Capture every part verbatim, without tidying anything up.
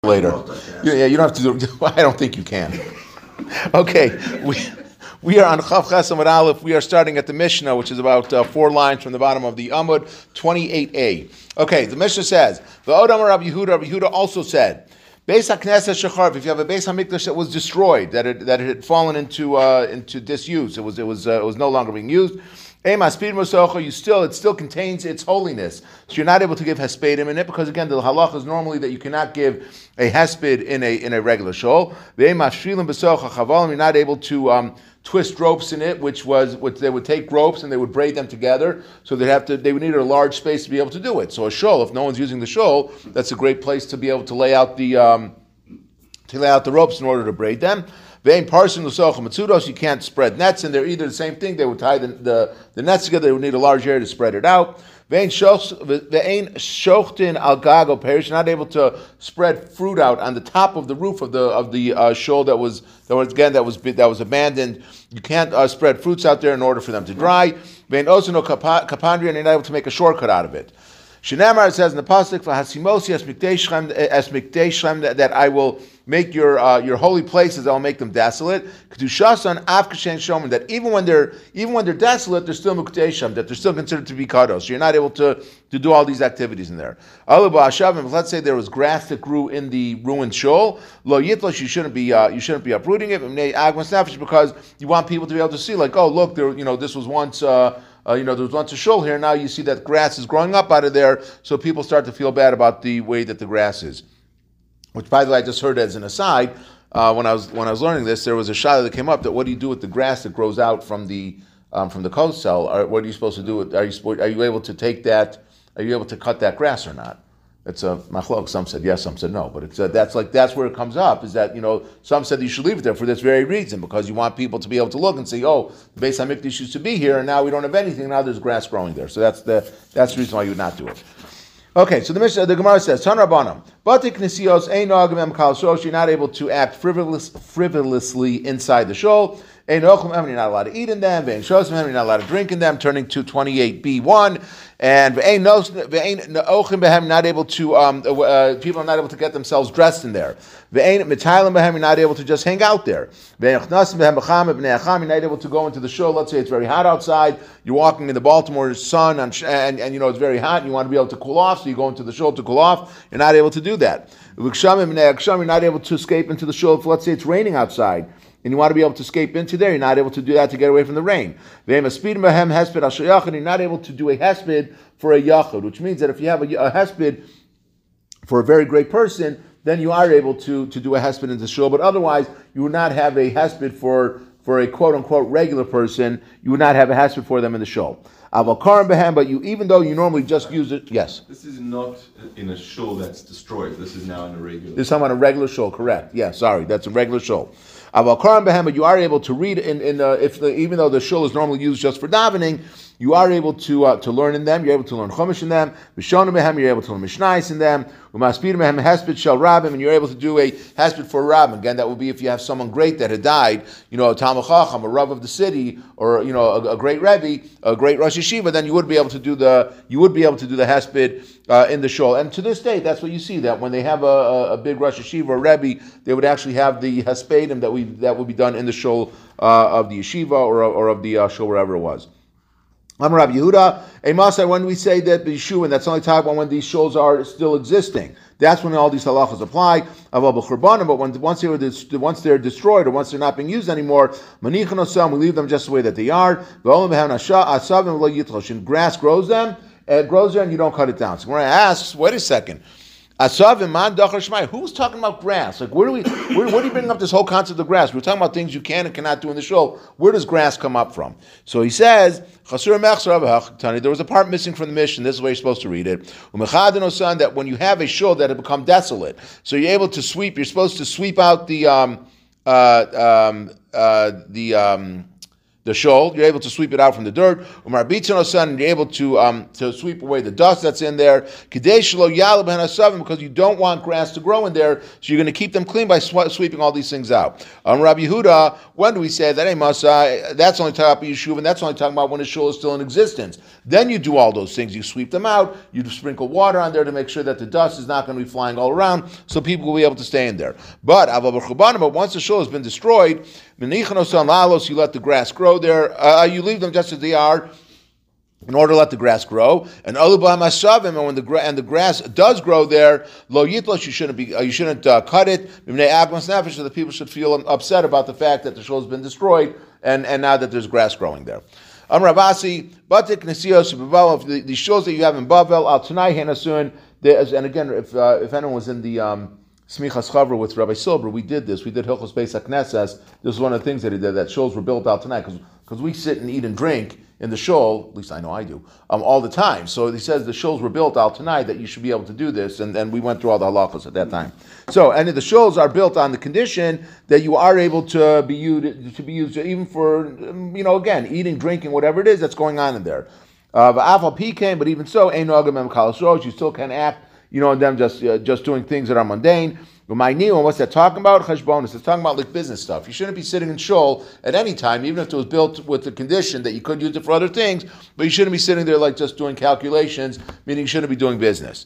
later. Yeah, yeah, you don't have to do. I don't think you can. Okay, we we are on Chav Chesed Amud Aleph. We are starting at the Mishnah, which is about uh, four lines from the bottom of the Amud, twenty-eight a. Okay, the Mishnah says, "V'od Amar Rabbi Yehuda." Rabbi Yehuda also said, "Beis HaKnesset Shecharv." If you have a Beis HaMikdash that was destroyed, that it that it had fallen into uh, into disuse, it was it was uh, it was no longer being used. You still, it still contains its holiness. So you're not able to give hespedim in it because again, the halacha is normally that you cannot give a hesped in a in a regular shul. You're not able to um, twist ropes in it, which was which they would take ropes and they would braid them together. So they have to they would need a large space to be able to do it. So a shul, if no one's using the shul, that's a great place to be able to lay out the um, to lay out the ropes in order to braid them. Vein parson l'socha matzudos, you can't spread nets, and they're either the same thing. They would tie the, the, the nets together. They would need a large area to spread it out. Vein shochtin al gago perish, not able to spread fruit out on the top of the roof of the of the uh, shul that was that was again that was that was abandoned. You can't uh, spread fruits out there in order for them to dry. Vein osino kapandria, and you're not able to make a shortcut out of it. Shinamar, it says in the pasuk, "V'hasimosi es mikdei that I will make your uh, your holy places, I will make them desolate." Kedushasan av kashen shomer, that even when they're even when they're desolate, they're still mikdei shem, that they're still considered to be kadosh. So you're not able to, to do all these activities in there. Let's say there was grass that grew in the ruined shul. Lo yitlosh, you shouldn't be uh, you shouldn't be uprooting it. Because you want people to be able to see, like, oh look, there you know this was once. Uh, Uh, you know, there was once a shul here. Now you see that grass is growing up out of there, so people start to feel bad about the way that the grass is. Which, by the way, I just heard as an aside uh, when I was when I was learning this. There was a shayla that came up that what do you do with the grass that grows out from the um, from the coast cell? Or what are you supposed to do with? Are you are you able to take that? Are you able to cut that grass or not? It's a machlok. Some said yes, some said no. But it's a, that's like that's where it comes up. Is that you know some said you should leave it there for this very reason because you want people to be able to look and say, oh, the Beis HaMikdash used to be here and now we don't have anything. Now there's grass growing there. So that's the that's the reason why you would not do it. Okay, so the Mishnah, the Gemara says, Tan Rabbanim, Batik Nesios ein nogim em kal shul. You're not able to act frivolous, frivolously inside the shul. Ein ochim em, you're not allowed to eat in them. Vein shosim em, you're not allowed to drink in them. Turning to twenty-eight b one, and vein ochim behem, not able to. Um, uh, people are not able to get themselves dressed in there. Vein mitaylim behem, you're not able to just hang out there. Vein chnasim behem b'cham b'nei acham, you're not able to go into the shul. Let's say it's very hot outside. You're walking in the Baltimore sun, and, and, and you know it's very hot, and you want to be able to cool off, so you go into the shul to cool off. You're not able to do that. You're not able to escape into the shul if, let's say, it's raining outside, and you want to be able to escape into there. You're not able to do that to get away from the rain. You're not able to do a hesped for a yachid, which means that if you have a, a hesped for a very great person, then you are able to, to do a hesped in the shul, but otherwise you would not have a hesped for for a quote-unquote regular person. You would not have a hesped for them in the shul. But you, even though you normally just use it, yes. This is not in a shul that's destroyed. This is now in a regular. This is on a regular shul, correct? Yeah, sorry, that's a regular shul. But you are able to read in, in uh, if the, even though the shul is normally used just for davening, you are able to uh, to learn in them. You're able to learn chumash in them. You're able to learn mishnayos in them. Hesped shel rabbim, and you're able to do a hesped for a rabbim. Again, that would be if you have someone great that had died, you know, a Talmid Chacham, a Rav of the city, or you know, a, a great Rebbe, a great Rosh Yeshiva. Then you would be able to do the you would be able to do the hesped uh, in the shul. And to this day, that's what you see. That when they have a, a, a big Rosh Yeshiva or Rebbe, they would actually have the hespedim that we that would be done in the shul uh, of the yeshiva or or of the uh, shul wherever it was. I'm Rabbi Yehuda. A Masai, when we say that the Yeshua, and that's only talking about when these shuls are still existing. That's when all these halachas apply. But when once they were once they're destroyed or once they're not being used anymore, manichan osam, we leave them just the way that they are. And grass grows them, it grows there, and you don't cut it down. So when I ask, wait a second. Who's talking about grass? Like, where do we? Where, where do you bring up this whole concept of grass? We're talking about things you can and cannot do in the shul. Where does grass come up from? So he says, there was a part missing from the mission. This is the way you're supposed to read it. That when you have a shul that had become desolate, so you're able to sweep. You're supposed to sweep out the um, uh, um, uh, the. Um, the shul, you're able to sweep it out from the dirt. Umar Bitzon and you're able to um, to sweep away the dust that's in there. Because you don't want grass to grow in there, so you're going to keep them clean by sw- sweeping all these things out. Um, Rabbi Yehuda, when do we say that? Hey, Masa, that's only talking about Yeshuv, and that's only talking about when the shul is still in existence. Then you do all those things. You sweep them out. You sprinkle water on there to make sure that the dust is not going to be flying all around, so people will be able to stay in there. But but once the shul has been destroyed, you let the grass grow there. Uh, you leave them just as they are, in order to let the grass grow. And and when the gra- and the grass does grow there, lo yitlos, you shouldn't be uh, you shouldn't uh, cut it. So the people should feel upset about the fact that the shul has been destroyed, and, and now that there's grass growing there. Am Ravasi, batik nesios b'Bavel, the the shuls that you have in Bavel al Tanai Hanasun. And again, if uh, if anyone was in the um, Smichas Chavra with Rabbi Silber, we did this. We did Hilchos Beis HaKnesses. This was one of the things that he did, that shuls were built out tonight, because we sit and eat and drink in the shul, at least I know I do, um, all the time. So he says the shuls were built out tonight, that you should be able to do this, and, and we went through all the halachos at that time. So, and the shuls are built on the condition that you are able to be used, to be used even for, you know, again, eating, drinking, whatever it is that's going on in there. Uh, but even so, you still can act, you know, and them just uh, just doing things that are mundane. What's that talking about? Cheshbonos. It's talking about like business stuff. You shouldn't be sitting in shul at any time, even if it was built with the condition that you could use it for other things, but you shouldn't be sitting there like just doing calculations, meaning you shouldn't be doing business.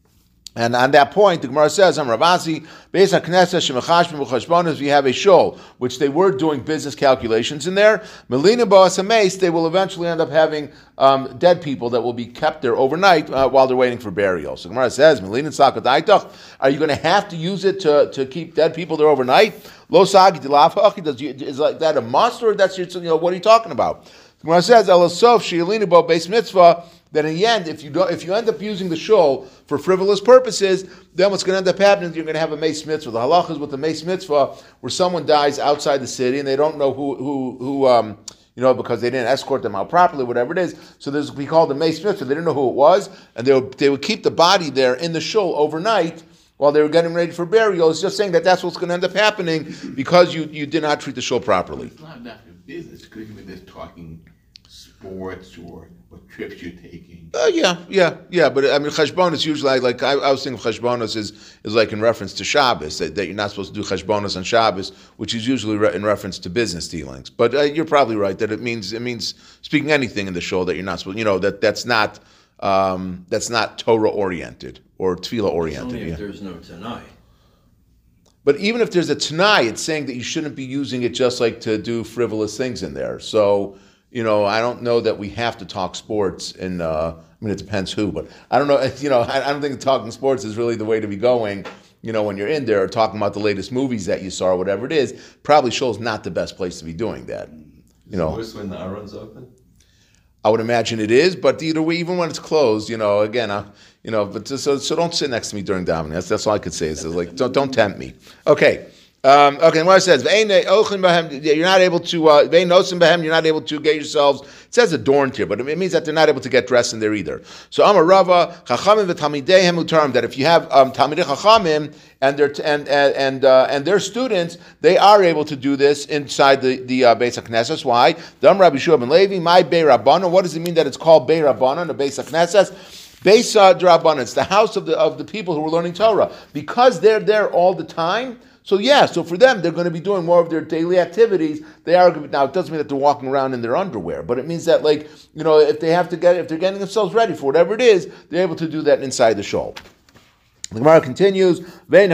And on that point, the Gemara says, "Am Ravasi, Beis HaKnesses shemachashbim v'chashbonos." We have a shul, which they were doing business calculations in there. Melina boas hameis, they will eventually end up having um, dead people that will be kept there overnight uh, while they're waiting for burial. So the Gemara says, "Melina sakadaitach." Are you going to have to use it to, to keep dead people there overnight? Lo sagi dilaf. Is like that a must, or that's your, you know, what are you talking about? The Gemara says, "Elasof she'elina bo beis mitzvah." That in the end, if you do, if you end up using the shul for frivolous purposes, then what's going to end up happening is you're going to have a meis mitzvah. The halach is with the meis mitzvah, where someone dies outside the city and they don't know who who who um you know, because they didn't escort them out properly, whatever it is. So there's we call the meis mitzvah. They didn't know who it was, and they would, they would keep the body there in the shul overnight while they were getting ready for burial. It's just saying that that's what's going to end up happening because you you did not treat the shul properly. It's not that business. Could even just talking sports or what trips you're taking. Uh, yeah, yeah, yeah. But I mean, cheshbonos usually, like I, I was thinking, cheshbonos is is like in reference to Shabbos, that, that you're not supposed to do cheshbonos on Shabbos, which is usually re- in reference to business dealings. But uh, you're probably right that it means it means speaking anything in the shul that you're not supposed. You know that that's not um, that's not Torah oriented or tefillah oriented. Only if yeah. there's no Tanai. But even if there's a Tanai, it's saying that you shouldn't be using it just like to do frivolous things in there. So. You know, I don't know that we have to talk sports, and uh, I mean, it depends who, but I don't know, you know, I, I don't think talking sports is really the way to be going, you know, when you're in there, or talking about the latest movies that you saw, or whatever it is. Probably shul's not the best place to be doing that. You know, Is it worse when the Aron's open? I would imagine it is, but either way, even when it's closed, you know, again, I, you know, but just, so, so don't sit next to me during davening. That's, that's all I could say, is like, don't, don't tempt me. Okay. Um, okay, and what it says, you're not able to, uh, you're not able to get yourselves, it says adorned here, but it means that they're not able to get dressed in there either. So, Amar Rava, Chachamim v'Talmideihem utarim, that if you have um, Talmidei Chachamim and their and and and, uh, and their students, they are able to do this inside the the uh, Beis HaKnesses. Why? Dam Rabbi Shua ben Levi, my Bei Rabbanon. What does it mean that it's called Bei Rabbanon, the Beis HaKnesses? Beis Rabbanon, it's the house of the of the people who are learning Torah, because they're there all the time. So yeah, so for them, they're going to be doing more of their daily activities. They are now. It doesn't mean that they're walking around in their underwear, but it means that, like, you know, if they have to get, if they're getting themselves ready for whatever it is, they're able to do that inside the shul. The Gemara continues, you're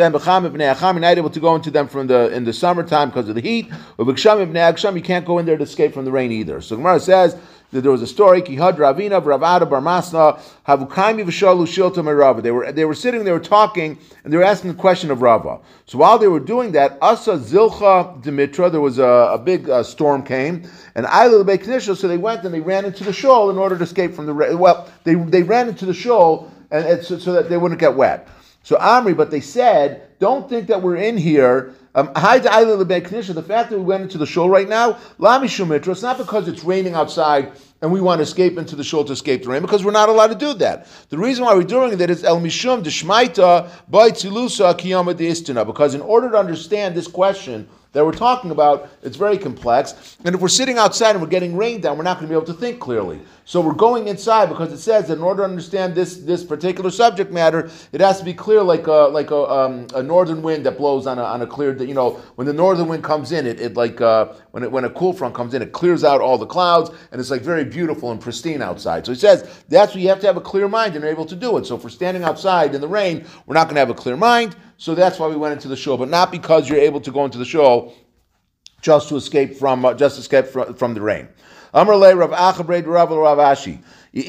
not able to go into them from the in the summertime because of the heat. You can't go in there to escape from the rain either. So the Gemara says that there was a story, Kihad Ravina Ravada Barmasna Havukaimi Vishalu Shilta Rava. They were they were sitting, they were talking, and they were asking the question of Rava. So while they were doing that, Asa Zilcha Dimitra, there was a, a big uh, storm came, and Ayla Beit Knisha, so they went and they ran into the shul in order to escape from the rain. Well, they they ran into the shul and, and so, so that they wouldn't get wet. So Amri, but they said, don't think that we're in here. Um, the fact that we went into the shul right now, Lami Shumitra, it's not because it's raining outside and we want to escape into the shul to escape the rain, because we're not allowed to do that. The reason why we're doing that is El Mishum Deshmaita Baitzilusa Kiyama Deistina, because in order to understand this question that we're talking about, it's very complex. And if we're sitting outside and we're getting rained down, we're not going to be able to think clearly. So we're going inside because it says that in order to understand this, this particular subject matter, it has to be clear like a like a, um, a northern wind that blows on a on a clear. You know, when the northern wind comes in, it, it like uh, when it, when a cool front comes in, it clears out all the clouds, and it's like very beautiful and pristine outside. So he says that's where you have to have a clear mind and you're able to do it. So if we're standing outside in the rain, we're not going to have a clear mind. So that's why we went into the shul, but not because you're able to go into the shul just to escape from uh, just escape from, from the rain. Amar le Rav Achabre Rav Rav Ashi.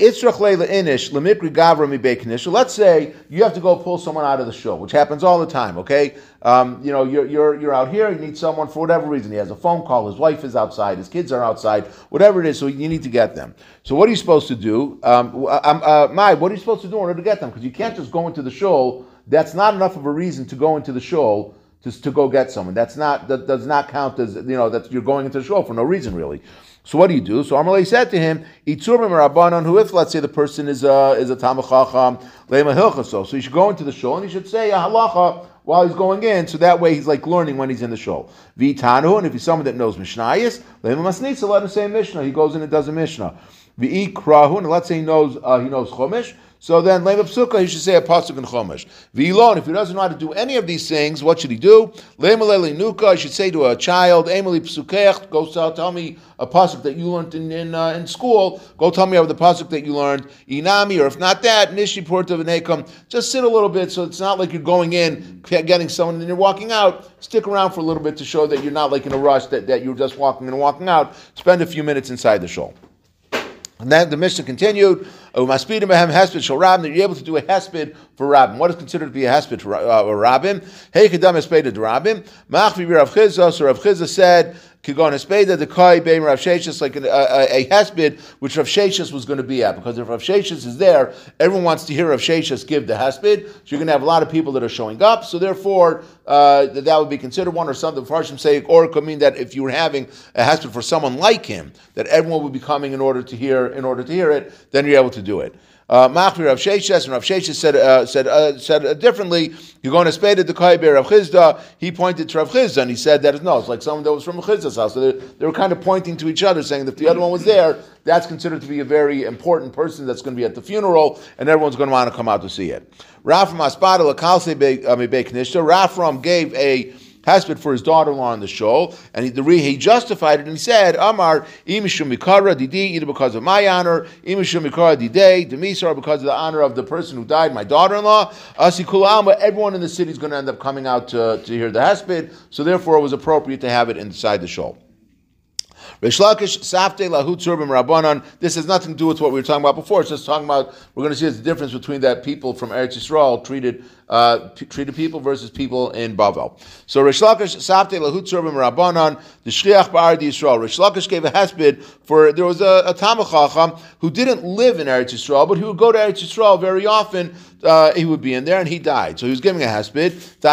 Let's say you have to go pull someone out of the shul, which happens all the time. Okay, um, you know you're you're you're out here. You need someone for whatever reason. He has a phone call. His wife is outside. His kids are outside. Whatever it is, so you need to get them. So what are you supposed to do? Um, uh, my, what are you supposed to do in order to get them? Because you can't just go into the shul. That's not enough of a reason to go into the shul to to go get someone. That's not that does not count as you know that you're going into the shul for no reason really. So what do you do? So Amalei said to him, "Itzur Rabbanon, who if let's say the person is a is a Talmid Chacham leima hilchaso, so he should go into the shul and he should say a halacha while he's going in, so that way he's like learning when he's in the shul. V'tanu, and if he's someone that knows Mishnayos, leima masnitza, let him say Mishnah. He goes in and does a Mishnah. V'ikrahu, and let's say he knows uh, he knows Chumash. So then, Leima Psuka, he should say a pasuk in Chumash. V'ilon, if he doesn't know how to do any of these things, what should he do? Leima Leli Nuka, he should say to a child, Emily Psukech, go tell, tell me a pasuk that you learned in in, uh, in school. Go tell me of the pasuk that you learned. Inami, or if not that, Nishi Porta V'nekam. Just sit a little bit, so it's not like you're going in, getting someone, and then you're walking out. Stick around for a little bit to show that you're not like in a rush, that, that you're just walking in and walking out. Spend a few minutes inside the shul. And then the Mishnah continued, that you're able to do a hesped for rabbim. What is considered to be a hesped for uh, rabbim? Hey, kedam hesped to rabbim. Machvi Rav Chizah, so Rav Chizah said, Kigon hesped the kai beim Rav Sheshis, like a, a, a hesped which Rav Sheshis was going to be at. Because if Rav Sheshis is there, everyone wants to hear Rav Sheshis give the hesped. So you're going to have a lot of people that are showing up. So therefore, uh, that, that would be considered one, or something. Farshim say, or it could mean that if you were having a hesped for someone like him, that everyone would be coming in order to hear, in order to hear it, then you're able to do it. Machri Rav Sheshes, and Rav Sheshes said uh, said uh, said uh, differently. You're going to spade at the Kaiber Rav Chizda. He pointed to Rav Chizda and he said that no, it's like someone that was from Rav Chizda's house. So they, they were kind of pointing to each other, saying that if the other one was there, that's considered to be a very important person that's going to be at the funeral, and everyone's going to want to come out to see it. Rafram Aspada Lakalse Mebei Knishta. Rafram gave a hesped for his daughter-in-law in the shul, and he, the, he justified it, and he said, Amar, imishum mikara didi, either because of my honor, imishum mikara didei, demisar, because of the honor of the person who died, my daughter-in-law, asi kulama, everyone in the city is going to end up coming out to, to hear the hesped, so therefore it was appropriate to have it inside the shul. Reish Lakish, Safte Lahu Tzurbim Rabbanon. This has nothing to do with what we were talking about before. It's just talking about, we're going to see the difference between that people from Eretz Yisrael treated uh, p- treated people versus people in Bavel. So Reish Lakish, Safte Lahu Tzurbim Rabbanon, the Shliach Ba'ar Yisrael. Reish Lakish gave a hesped for, there was a, a Talmid Chacham who didn't live in Eretz Yisrael, but he would go to Eretz Yisrael very often. Uh, he would be in there, and he died. So he was giving a hesped.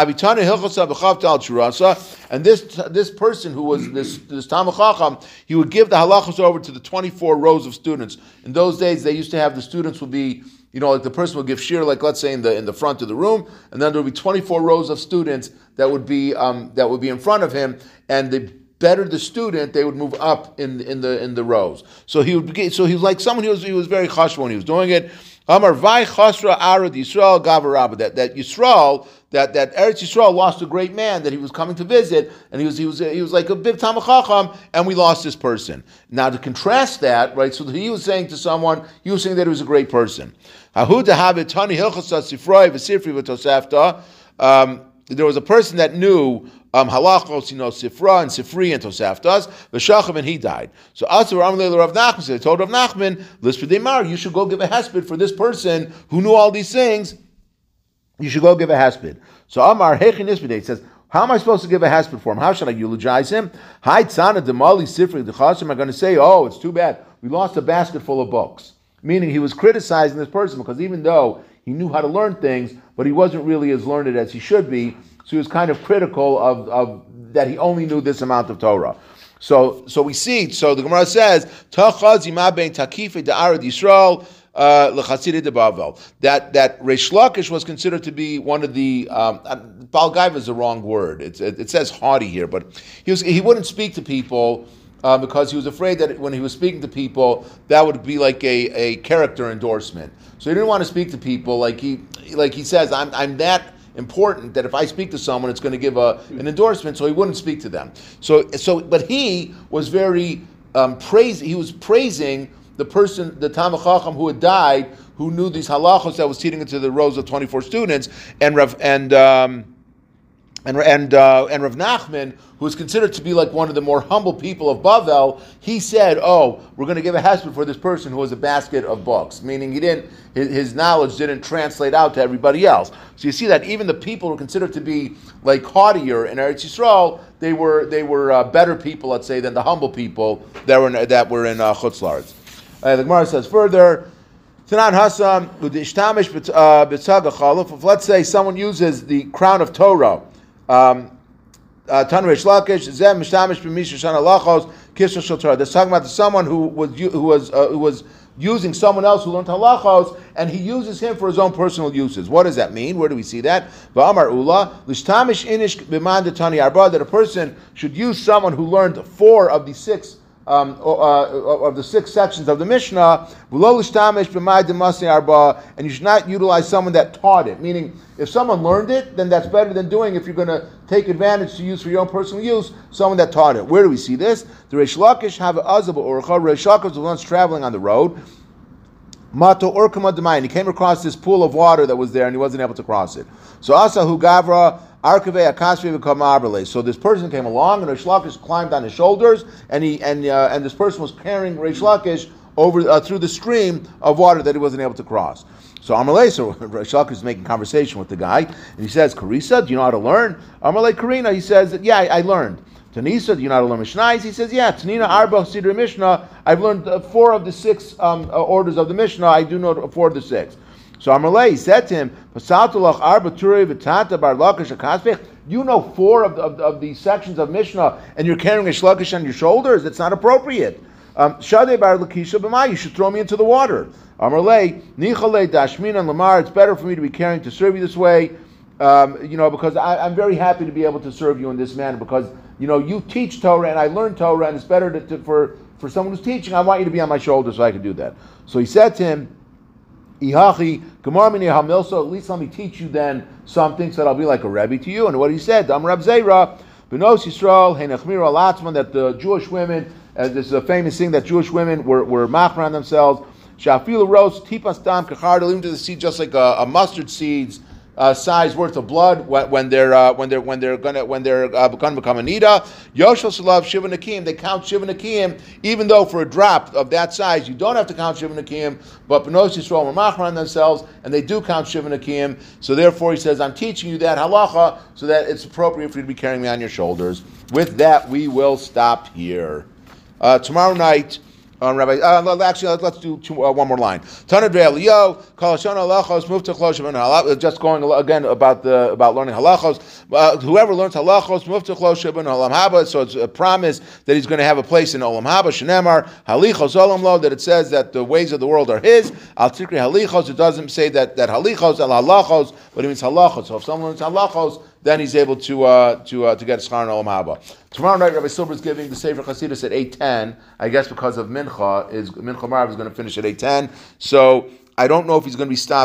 And this this person who was this this Talmid Chacham, he would give the halachos over to the twenty-four rows of students. In those days, they used to have the students would be, you know, like the person would give shir, like let's say in the in the front of the room, and then there would be twenty-four rows of students that would be um, that would be in front of him, and the better the student, they would move up in in the in the rows. So he would be, so he was like someone he was he was very chashuv when he was doing it. Amar vai chasra arad Yisrael gavarabba, that that Yisrael, that that Eretz Yisrael lost a great man that he was coming to visit, and he was he was he was like a big Talmid Chacham, and we lost this person. Now to contrast that, right? So he was saying to someone, he was saying that he was a great person. Hahu dahabit tani hilchasa sifroi v'sifri v'tosafta. There was a person that knew um, halachos, you know, sifra and sifri and tosaftas, v'shacham, and he died. So Asur Amalei Rav Nachman, so they told Rav Nachman, Lispedemar, you should go give a hesped for this person who knew all these things. You should go give a hesped. So Amar Hechin Ispedei says, how am I supposed to give a hesped for him? How should I eulogize him? Hi tzana demali sifri dechasim. Am I going to say, oh, it's too bad, we lost a basket full of books? Meaning he was criticizing this person because even though he knew how to learn things, but he wasn't really as learned as he should be. So he was kind of critical of, of that he only knew this amount of Torah. So so we see, so the Gemara says, Tachazi ma bein takife da'arad Yisrael, uh, L'Chasidei de Bavel. That that Reish Lakish was considered to be one of the um, Baal Gaiva is the wrong word. It's, it, it says haughty here, but he was he wouldn't speak to people uh, because he was afraid that when he was speaking to people, that would be like a, a character endorsement. So he didn't want to speak to people like he like he says, I'm I'm that important that if I speak to someone, it's going to give a an endorsement. So he wouldn't speak to them. So so, but he was very um, praise. He was praising the person, the Talmid Chacham who had died, who knew these halachos that was teaching into the rows of twenty-four students, and Rav and um, and and uh, and Rav Nachman, who is considered to be like one of the more humble people of Bavel. He said, "Oh, we're going to give a hesped for this person who has a basket of books," meaning he didn't his, his knowledge didn't translate out to everybody else. So you see that even the people who are considered to be like haughtier in Eretz Yisrael, they were they were uh, better people, let's say, than the humble people that were in, that were in uh, Chutz La'aretz. Uh, the Gemara says further, Tanan Hasam Udishtamish B'Tzag Chaluf. Let's say someone uses the crown of Torah. Um, Tan Reish Lakish Zem Mishtamish B'Misha Shana Lachos Kisha Shel Torah. That's talking about someone who was who was uh, who was using someone else who learned halachos, and he uses him for his own personal uses. What does that mean? Where do we see that? V'amar Ula Lishtamish Inish B'man Detani Arba, that a person should use someone who learned four of the six Um, uh, of the six sections of the Mishnah, and you should not utilize someone that taught it. Meaning, if someone learned it, then that's better than doing, if you're going to take advantage to use for your own personal use, someone that taught it. Where do we see this? The Reish Lakish have azab or Reish Lakish was once traveling on the road. Mato Orkama Demayin. He came across this pool of water that was there, and he wasn't able to cross it. So Asahu Gavra. So this person came along, and Reish Lakish climbed on his shoulders, and he and uh, and this person was carrying Reish Lakish over uh, through the stream of water that he wasn't able to cross. So Amalei, so Reish Lakish is making conversation with the guy, and he says, "Karisa, do you know how to learn?" Amalei Karina, he says, "Yeah, I, I learned." Tanisa, do you know how to learn Mishnah? He says, "Yeah." Tanina Arba Sidra Mishnah. I've learned uh, four of the six um, uh, orders of the Mishnah. I do know four of the six. So Amalei said to him, you know four of the, of, the, of the sections of Mishnah, and you're carrying a shlukish on your shoulders? It's not appropriate. Um, you should throw me into the water. Amalei, it's better for me to be carrying to serve you this way, um, you know, because I, I'm very happy to be able to serve you in this manner, because, you know, you teach Torah and I learn Torah, and it's better to, to, for, for someone who's teaching, I want you to be on my shoulders so I can do that. So he said to him, Ihachi, Gemar mini hamilso, at least let me teach you then something so that I'll be like a Rebbe to you. And what he said, Am Rab Zera, Benos Yisrael, Henechmira Latzman, that the Jewish women, uh, this is a famous thing that Jewish women were, were machmer on themselves, Shafilu Rose, Tipas Dam Kachar, to the seed just like a, a mustard seed's uh, size worth of blood when, when they're uh, when they're when they're gonna when they're uh, going to become a nida. Yoshel Salav Shiva Nakim, they count Shiva Nakim, even though for a drop of that size you don't have to count Shiva Nakim, but Benos Yisrael were machmer on themselves, and they do count Shiva Nakim. So therefore, he says, I'm teaching you that halacha so that it's appropriate for you to be carrying me on your shoulders. With that, we will stop here. Uh, tomorrow night. On Rabbi, uh, actually, let's do two, uh, one more line. Tanad Ve'Eliyo, Kalashon halachos, move to Chloshim halachos. Just going again about the about learning halachos. Uh, whoever learns halachos, move to Chloshim Olam Haba. So it's a promise that he's going to have a place in Olam Haba. Shenemar Halichos Olam Lo. That it says that the ways of the world are his. Al Tikri Halichos. It doesn't say that that Halichos al halachos, but it means halachos. So if someone learns halachos, then he's able to uh, to uh, to get schar in Olam Haba. Tomorrow night, Rabbi Silber is giving the Sefer Chasidus at eight ten. I guess because of Mincha, is Mincha Marav is going to finish at eight ten. So I don't know if he's going to be stopped